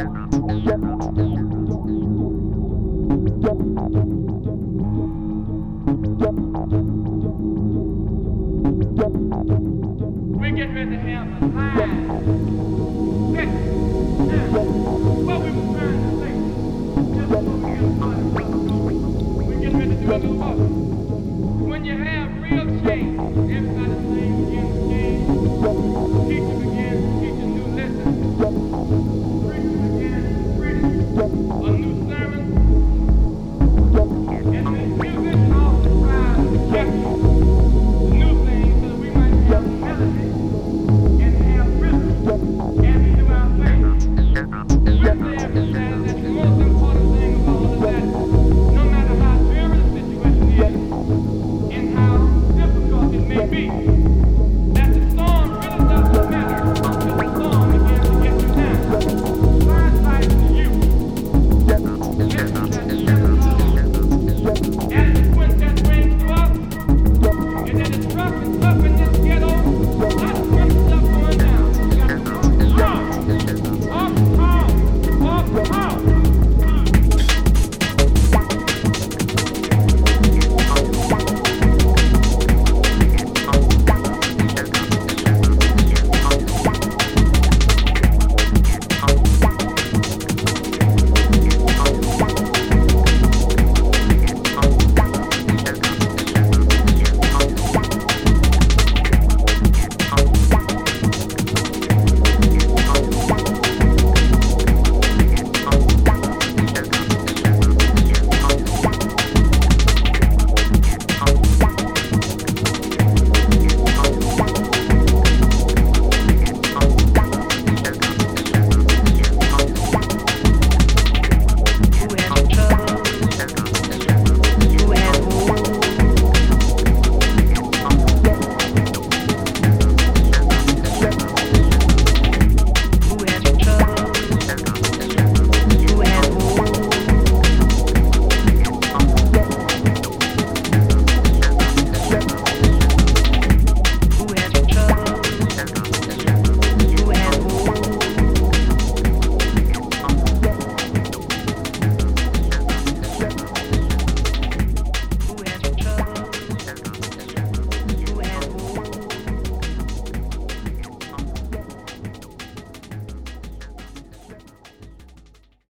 We're getting ready to have a live session. Now, what we were trying to say, just before we get started, we're getting ready to do a little more. When you have real change, everybody's name begins to change. Teacher begins to teach a new lesson. Preacher begins to preach.